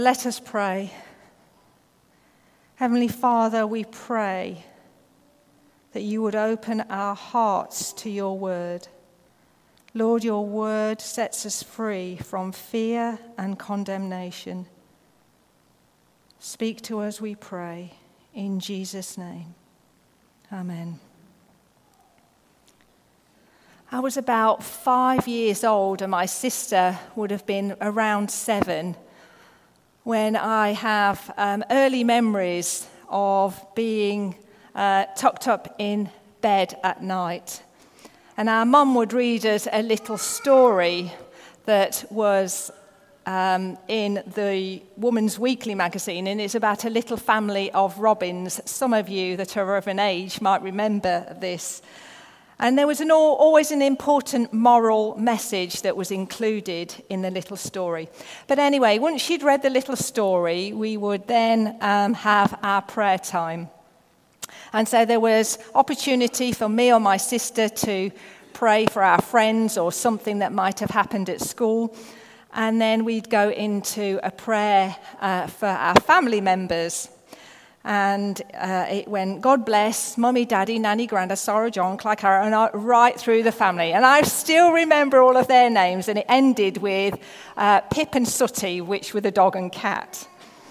Let us pray. Heavenly Father, we pray that you would open our hearts to your word. Lord, your word sets us free from fear and condemnation. Speak to us, we pray, in Jesus' name. Amen. I was about 5 years old, and my sister would have been around 7, when I have early memories of being tucked up in bed at night. And our mum would read us a little story that was in the Woman's Weekly magazine, and it's about a little family of robins. Some of you that are of an age might remember this. And there was always an important moral message that was included in the little story. But anyway, once she'd read the little story, we would then have our prayer time. And so there was opportunity for me or my sister to pray for our friends or something that might have happened at school. And then we'd go into a prayer for our family members. And it went, God bless Mummy, Daddy, Nanny, Granda, Sarah, John, Clara, and right through the family. And I still remember all of their names, and it ended with Pip and Sooty, which were the dog and cat.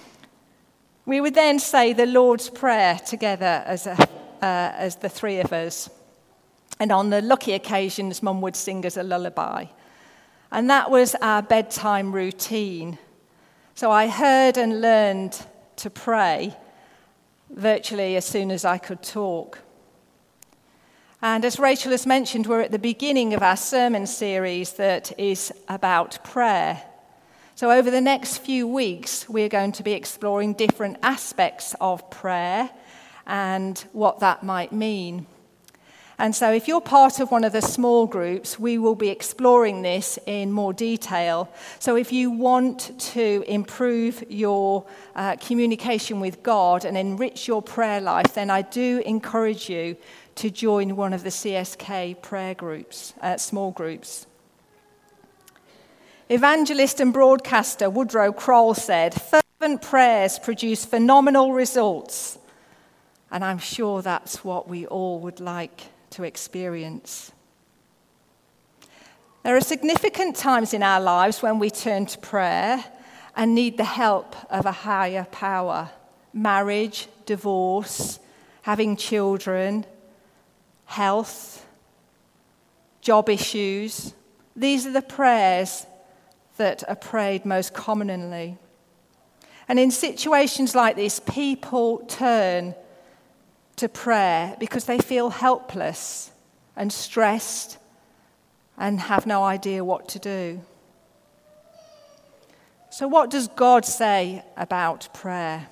We would then say the Lord's Prayer together as the three of us. And on the lucky occasions, Mum would sing us a lullaby. And that was our bedtime routine. So I heard and learned to pray virtually as soon as I could talk. And as Rachel has mentioned, we're at the beginning of our sermon series that is about prayer. So over the next few weeks, we're going to be exploring different aspects of prayer and what that might mean. And so if you're part of one of the small groups, we will be exploring this in more detail. So if you want to improve your communication with God and enrich your prayer life, then I do encourage you to join one of the CSK prayer groups, small groups. Evangelist and broadcaster Woodrow Kroll said, "Fervent prayers produce phenomenal results." And I'm sure that's what we all would like to experience. There are significant times in our lives when we turn to prayer and need the help of a higher power. Marriage, divorce, having children, health, job issues. These are the prayers that are prayed most commonly. And in situations like this, people turn to prayer because they feel helpless and stressed and have no idea what to do. So what does God say about prayer?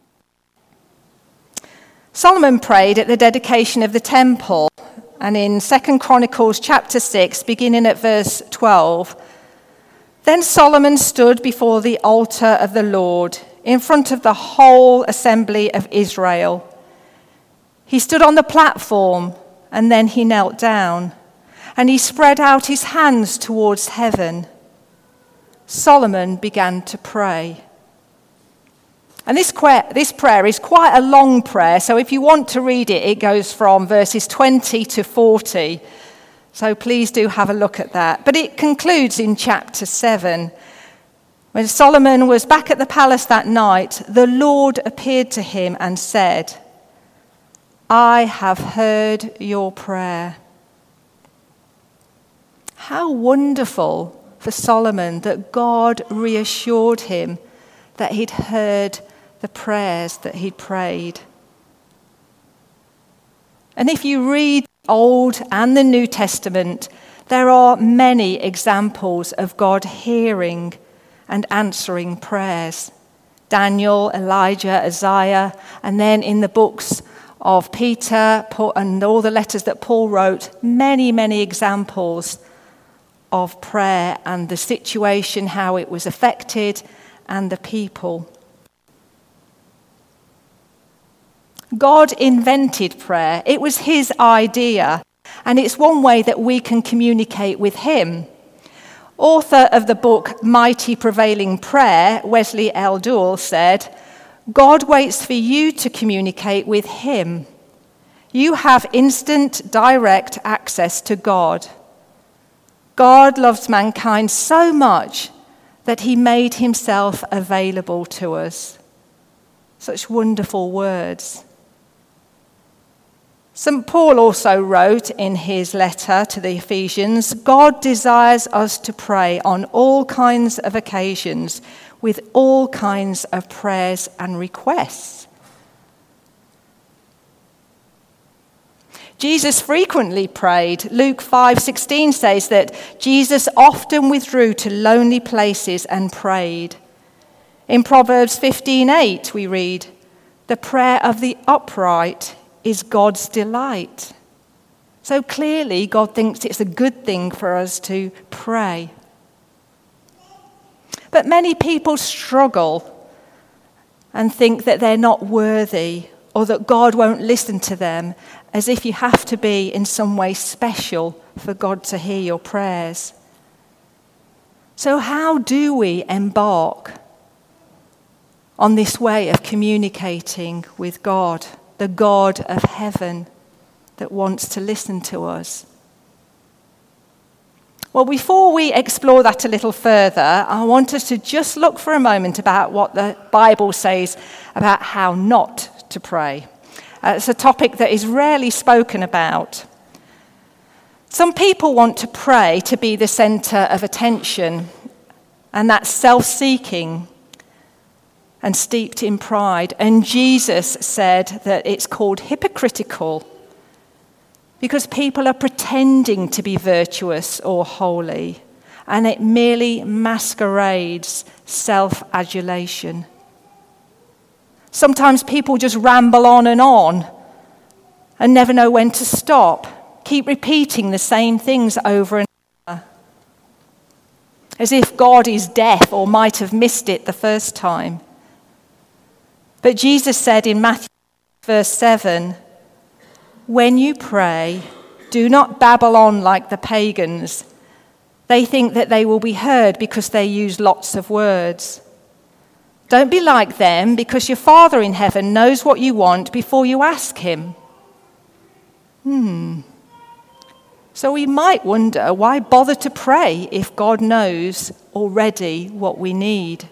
Solomon prayed at the dedication of the temple, and in 2 Chronicles chapter 6, beginning at verse 12, "Then Solomon stood before the altar of the Lord in front of the whole assembly of Israel. He stood on the platform, and then he knelt down, and he spread out his hands towards heaven. Solomon began to pray." And this prayer is quite a long prayer, so if you want to read it, it goes from verses 20 to 40. So please do have a look at that. But it concludes in chapter 7. When Solomon was back at the palace that night, the Lord appeared to him and said, "I have heard your prayer." How wonderful for Solomon that God reassured him that he'd heard the prayers that he'd prayed. And if you read the Old and the New Testament, there are many examples of God hearing and answering prayers. Daniel, Elijah, Isaiah, and then in the books of Peter, Paul, and all the letters that Paul wrote, many, many examples of prayer and the situation, how it was affected, and the people. God invented prayer. It was his idea, and it's one way that we can communicate with him. Author of the book Mighty Prevailing Prayer, Wesley L. Duell, said, "God waits for you to communicate with him. You have instant, direct access to God. God loves mankind so much that he made himself available to us." Such wonderful words. St. Paul also wrote in his letter to the Ephesians, "God desires us to pray on all kinds of occasions with all kinds of prayers and requests." Jesus frequently prayed. Luke 5:16 says that Jesus often withdrew to lonely places and prayed. In Proverbs 15:8 we read, "The prayer of the upright is God's delight." So clearly God thinks it's a good thing for us to pray. But many people struggle and think that they're not worthy or that God won't listen to them, as if you have to be in some way special for God to hear your prayers. So how do we embark on this way of communicating with God, the God of heaven that wants to listen to us? Well, before we explore that a little further, I want us to just look for a moment about what the Bible says about how not to pray. It's a topic that is rarely spoken about. Some people want to pray to be the center of attention, and that's self-seeking and steeped in pride. And Jesus said that it's called hypocritical because people are pretending to be virtuous or holy, and it merely masquerades self-adulation. Sometimes people just ramble on and never know when to stop, keep repeating the same things over and over, as if God is deaf or might have missed it the first time. But Jesus said in Matthew verse 7, "When you pray, do not babble on like the pagans. They think that they will be heard because they use lots of words. Don't be like them, because your Father in heaven knows what you want before you ask him." So we might wonder, why bother to pray if God knows already what we need?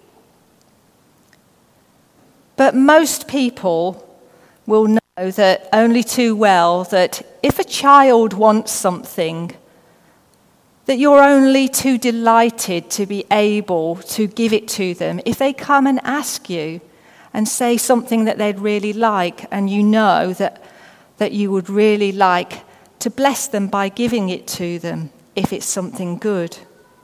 But most people will know that only too well that if a child wants something, that you're only too delighted to be able to give it to them if they come and ask you and say something that they'd really like, and you know that you would really like to bless them by giving it to them if it's something good.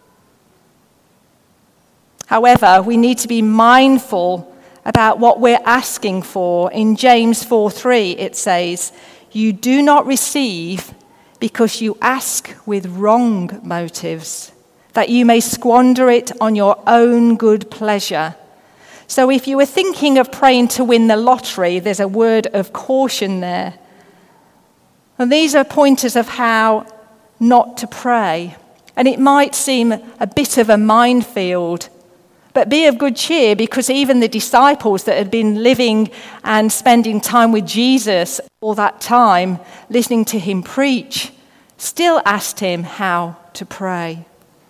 However, we need to be mindful about what we're asking for. In James 4:3 it says, "You do not receive because you ask with wrong motives, that you may squander it on your own good pleasure." So if you were thinking of praying to win the lottery, there's a word of caution there. And these are pointers of how not to pray. And it might seem a bit of a minefield, but be of good cheer, because even the disciples that had been living and spending time with Jesus all that time, listening to him preach, still asked him how to pray.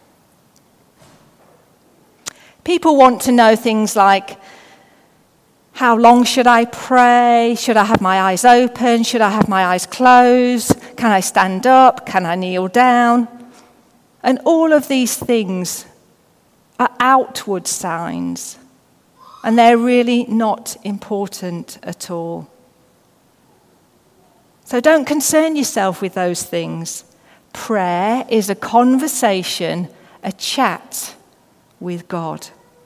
People want to know things like, how long should I pray? Should I have my eyes open? Should I have my eyes closed? Can I stand up? Can I kneel down? And all of these things are outward signs, and they're really not important at all. So don't concern yourself with those things. Prayer is a conversation, a chat with God.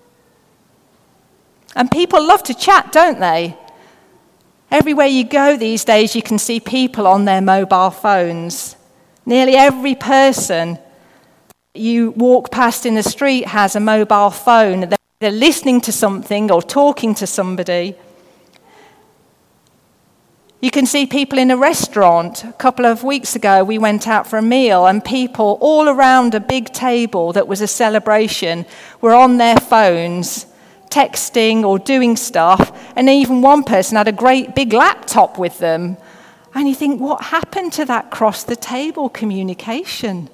And people love to chat, don't they? Everywhere you go these days, you can see people on their mobile phones. Nearly every person you walk past in the street has a mobile phone. They're listening to something or talking to somebody. You can see people in a restaurant. A couple of weeks ago, we went out for a meal, and people all around a big table that was a celebration were on their phones, texting or doing stuff, and even one person had a great big laptop with them. And you think, what happened to that cross-the-table communication?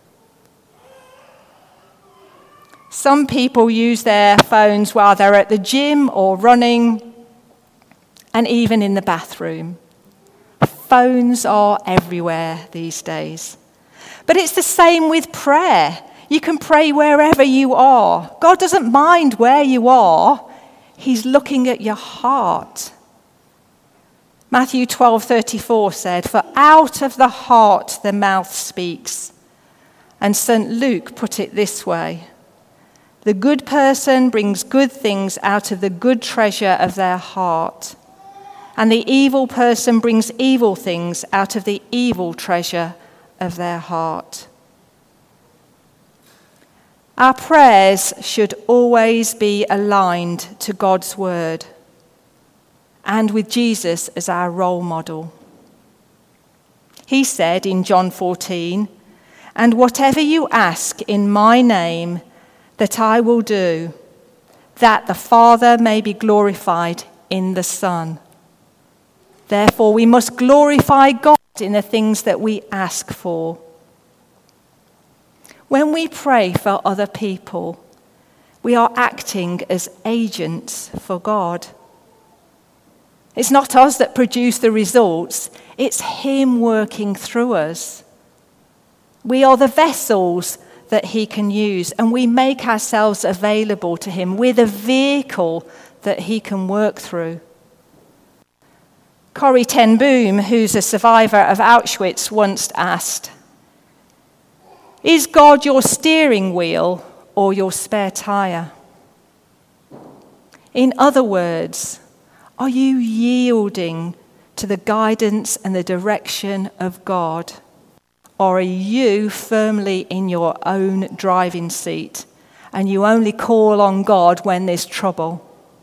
Some people use their phones while they're at the gym or running, and even in the bathroom. Phones are everywhere these days. But it's the same with prayer. You can pray wherever you are. God doesn't mind where you are. He's looking at your heart. Matthew 12:34 said, "For out of the heart the mouth speaks." And St. Luke put it this way, "The good person brings good things out of the good treasure of their heart, and the evil person brings evil things out of the evil treasure of their heart." Our prayers should always be aligned to God's word and with Jesus as our role model. He said in John 14, "And whatever you ask in my name, that I will do, that the Father may be glorified in the Son." Therefore, we must glorify God in the things that we ask for. When we pray for other people, we are acting as agents for God. It's not us that produce the results, it's Him working through us. We are the vessels that He can use, and we make ourselves available to Him. We're the vehicle that He can work through. Corrie ten Boom, who's a survivor of Auschwitz, once asked, "Is God your steering wheel or your spare tire?" In other words, are you yielding to the guidance and the direction of God? Or are you firmly in your own driving seat and you only call on God when there's trouble?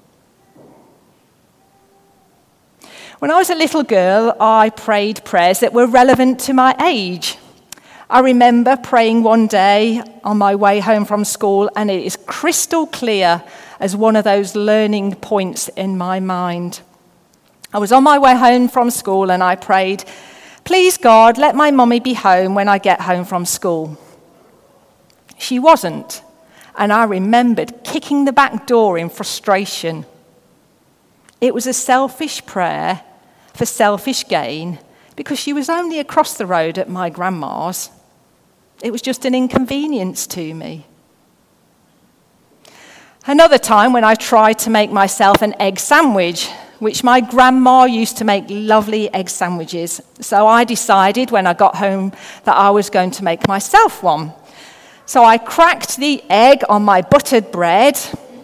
When I was a little girl, I prayed prayers that were relevant to my age. I remember praying one day on my way home from school, and it is crystal clear as one of those learning points in my mind. I was on my way home from school and I prayed, "Please God, let my mummy be home when I get home from school." She wasn't, and I remembered kicking the back door in frustration. It was a selfish prayer for selfish gain because she was only across the road at my grandma's. It was just an inconvenience to me. Another time when I tried to make myself an egg sandwich, which my grandma used to make lovely egg sandwiches. So I decided when I got home that I was going to make myself one. So I cracked the egg on my buttered bread,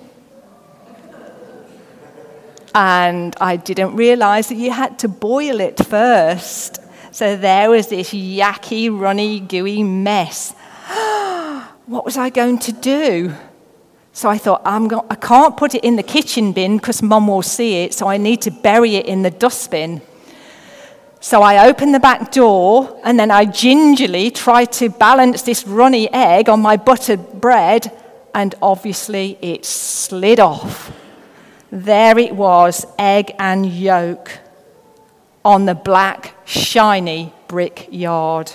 and I didn't realize that you had to boil it first. So there was this yucky, runny, gooey mess. What was I going to do? So I thought, I can't put it in the kitchen bin because Mum will see it, so I need to bury it in the dustbin. So I opened the back door, and then I gingerly tried to balance this runny egg on my buttered bread, and obviously it slid off. There it was, egg and yolk, on the black, shiny brick yard.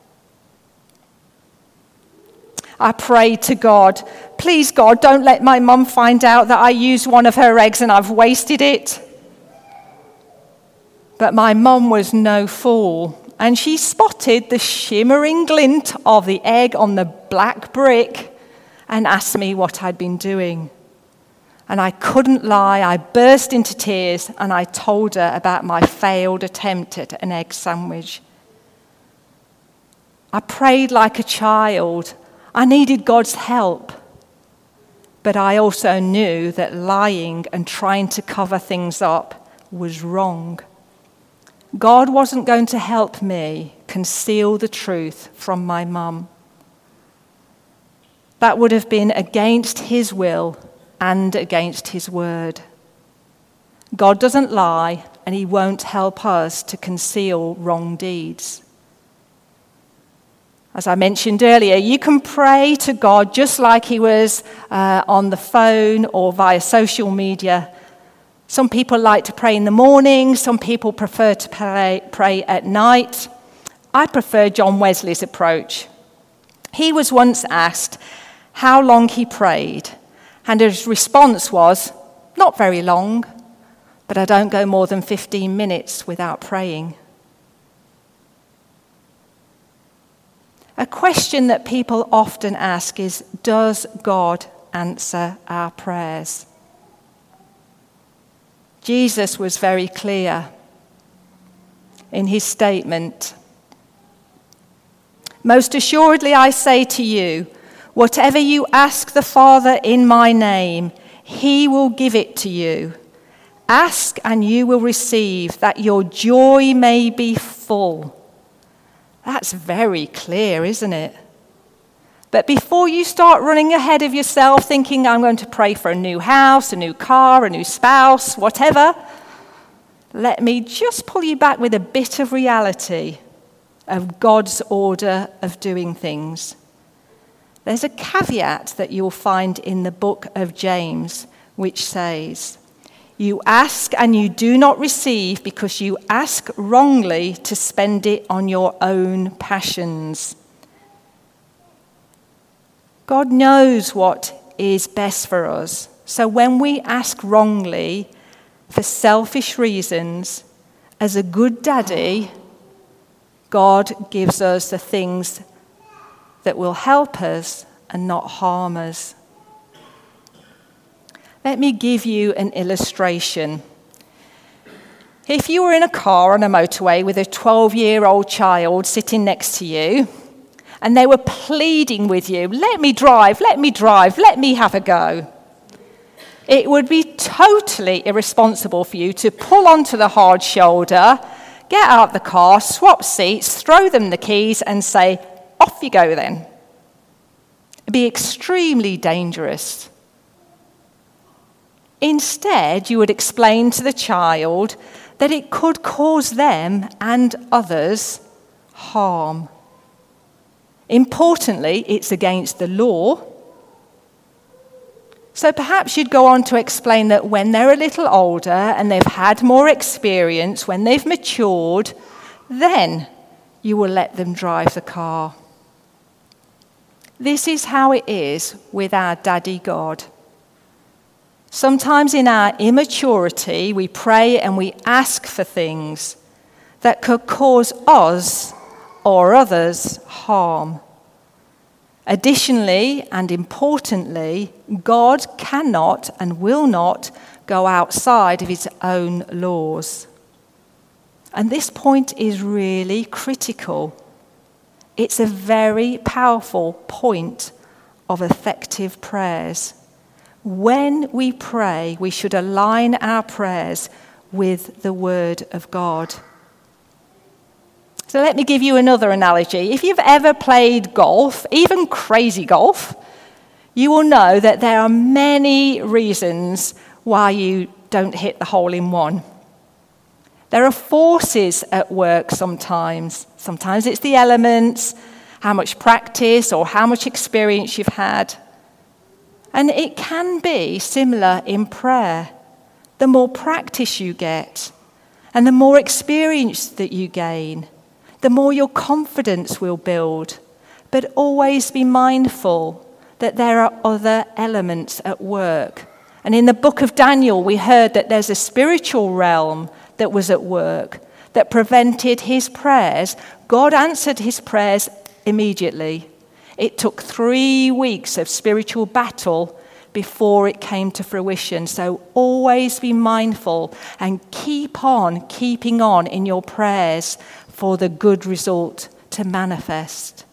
I prayed to God, "Please, God, don't let my mum find out that I used one of her eggs and I've wasted it." But my mum was no fool, and she spotted the shimmering glint of the egg on the black brick and asked me what I'd been doing. And I couldn't lie. I burst into tears and I told her about my failed attempt at an egg sandwich. I prayed like a child. I needed God's help. But I also knew that lying and trying to cover things up was wrong. God wasn't going to help me conceal the truth from my mum. That would have been against His will and against His word. God doesn't lie, and he won't help us to conceal wrong deeds. As I mentioned earlier, you can pray to God just like he was on the phone or via social media. Some people like to pray in the morning. Some people prefer to pray at night. I prefer John Wesley's approach. He was once asked how long he prayed, and his response was, "Not very long, but I don't go more than 15 minutes without praying." A question that people often ask is, does God answer our prayers? Jesus was very clear in his statement. "Most assuredly I say to you, whatever you ask the Father in my name, he will give it to you. Ask and you will receive, that your joy may be full." That's very clear, isn't it? But before you start running ahead of yourself thinking, I'm going to pray for a new house, a new car, a new spouse, whatever, let me just pull you back with a bit of reality of God's order of doing things. There's a caveat that you'll find in the book of James, which says, "You ask and you do not receive because you ask wrongly to spend it on your own passions." God knows what is best for us. So when we ask wrongly for selfish reasons, as a good daddy, God gives us the things that will help us and not harm us. Let me give you an illustration. If you were in a car on a motorway with a 12-year-old child sitting next to you, and they were pleading with you, let me drive, let me have a go. It would be totally irresponsible for you to pull onto the hard shoulder, get out the car, swap seats, throw them the keys and say, off you go then. It'd be extremely dangerous. Instead, you would explain to the child that it could cause them and others harm. Importantly, it's against the law. So perhaps you'd go on to explain that when they're a little older and they've had more experience, when they've matured, then you will let them drive the car. This is how it is with our Daddy God. Sometimes in our immaturity, we pray and we ask for things that could cause us or others harm. Additionally, and importantly, God cannot and will not go outside of his own laws. And this point is really critical. It's a very powerful point of effective prayers. When we pray, we should align our prayers with the Word of God. So let me give you another analogy. If you've ever played golf, even crazy golf, you will know that there are many reasons why you don't hit the hole in one. There are forces at work sometimes. Sometimes it's the elements, how much practice or how much experience you've had. And it can be similar in prayer. The more practice you get and the more experience that you gain, the more your confidence will build. But always be mindful that there are other elements at work. And in the book of Daniel, we heard that there's a spiritual realm that was at work that prevented his prayers. God answered his prayers immediately. It took 3 weeks of spiritual battle before it came to fruition. So always be mindful and keep on keeping on in your prayers for the good result to manifest.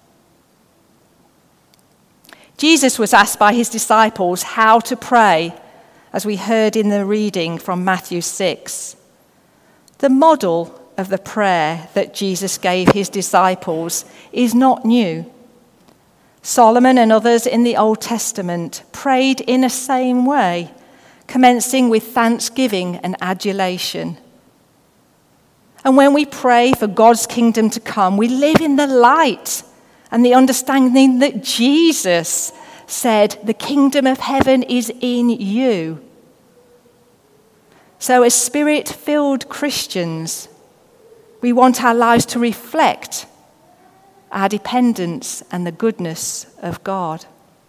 Jesus was asked by his disciples how to pray, as we heard in the reading from Matthew 6. The model of the prayer that Jesus gave his disciples is not new. Solomon and others in the Old Testament prayed in the same way, commencing with thanksgiving and adulation. And when we pray for God's kingdom to come, we live in the light and the understanding that Jesus said, the kingdom of heaven is in you. So as Spirit-filled Christians, we want our lives to reflect our dependence and the goodness of God.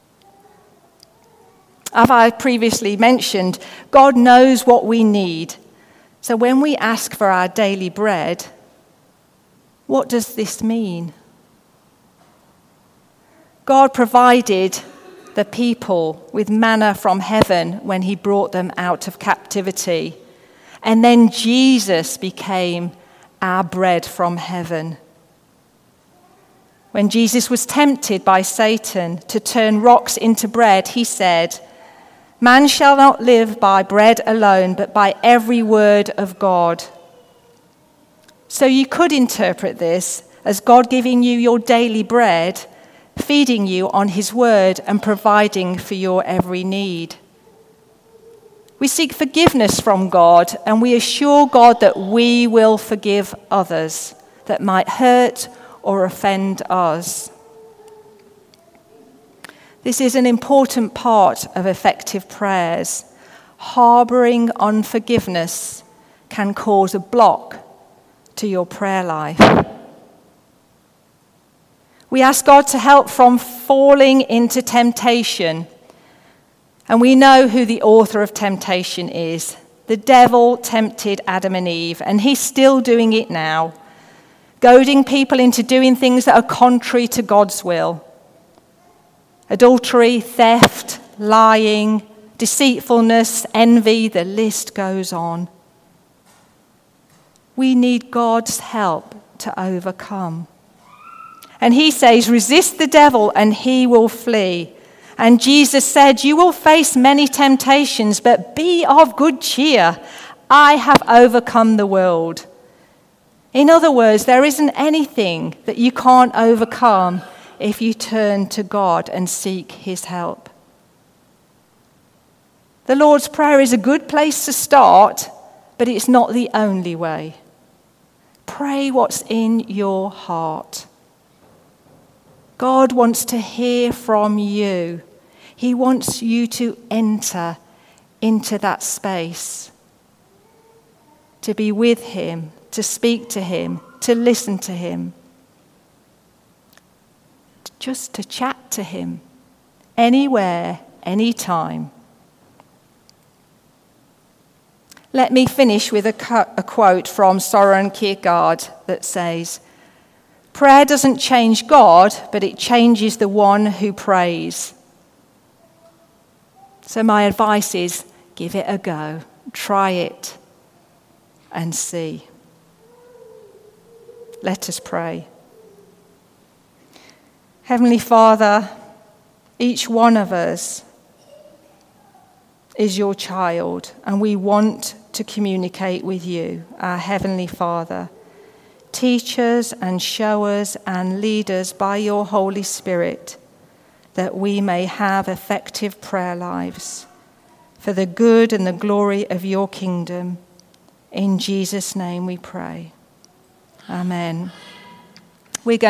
As I previously mentioned, God knows what we need. So when we ask for our daily bread, what does this mean? God provided the people with manna from heaven when he brought them out of captivity. And then Jesus became our bread from heaven. When Jesus was tempted by Satan to turn rocks into bread, he said, "Man shall not live by bread alone, but by every word of God." So you could interpret this as God giving you your daily bread, feeding you on his word and providing for your every need. We seek forgiveness from God, and we assure God that we will forgive others that might hurt or offend us. This is an important part of effective prayers. Harboring unforgiveness can cause a block to your prayer life. We ask God to help from falling into temptation. And we know who the author of temptation is. The devil tempted Adam and Eve, and he's still doing it now, goading people into doing things that are contrary to God's will. Adultery, theft, lying, deceitfulness, envy, the list goes on. We need God's help to overcome. And he says, resist the devil and he will flee. And Jesus said, you will face many temptations, but be of good cheer. I have overcome the world. In other words, there isn't anything that you can't overcome if you turn to God and seek his help. The Lord's Prayer is a good place to start, but it's not the only way. Pray what's in your heart. God wants to hear from you. He wants you to enter into that space, to be with him, to speak to him, to listen to him, just to chat to him, anywhere, anytime. Let me finish with a quote from Soren Kierkegaard that says, prayer doesn't change God, but it changes the one who prays. So my advice is, give it a go, try it, and see. Let us pray. Heavenly Father, each one of us is your child, and we want to communicate with you, our Heavenly Father. Teach us and show us and lead us by your Holy Spirit, that we may have effective prayer lives for the good and the glory of your kingdom. In Jesus' name we pray. Amen. We're going